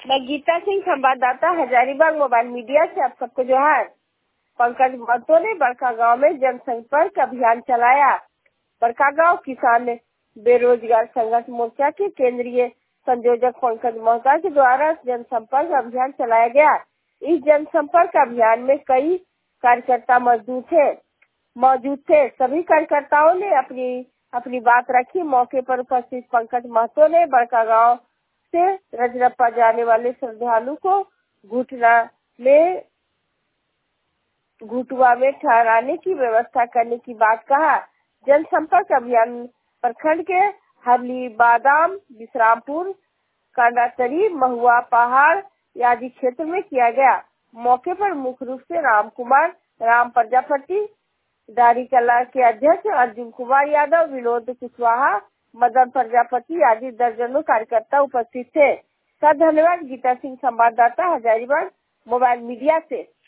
मैं गीता सिंह, संवाददाता, Hazaribagh mobile media से आप सबको जोहार। पंकज महतो ने बड़कागांव में जनसंपर्क अभियान चलाया। बड़कागांव किसान बेरोजगार संघर्ष मोर्चा के केंद्रीय संयोजक पंकज महतो के द्वारा जनसंपर्क अभियान चलाया गया। इस जनसंपर्क अभियान में कई कार्यकर्ता मौजूद थे। सभी कार्यकर्ताओं ने अपनी बात रखी। मौके पर उपस्थित पंकज महतो ने बड़कागांव से रजरप्पा जाने वाले श्रद्धालु को घुटुआ में ठहराने की व्यवस्था करने की बात कहा। जनसंपर्क अभियान प्रखंड के हरली, बादाम, विश्रामपुर, कांडातरी, महुआ पहाड़ आदि क्षेत्र में किया गया। मौके पर मुख्य रूप से राम प्रजापति, दारी कला के अध्यक्ष अर्जुन कुमार यादव, विनोद कुशवाहा, मदन प्रजापति आदि दर्जनों कार्यकर्ता उपस्थित थे। धन्यवाद। गीता सिंह, संवाददाता, हजारीबाग मोबाइल मीडिया से।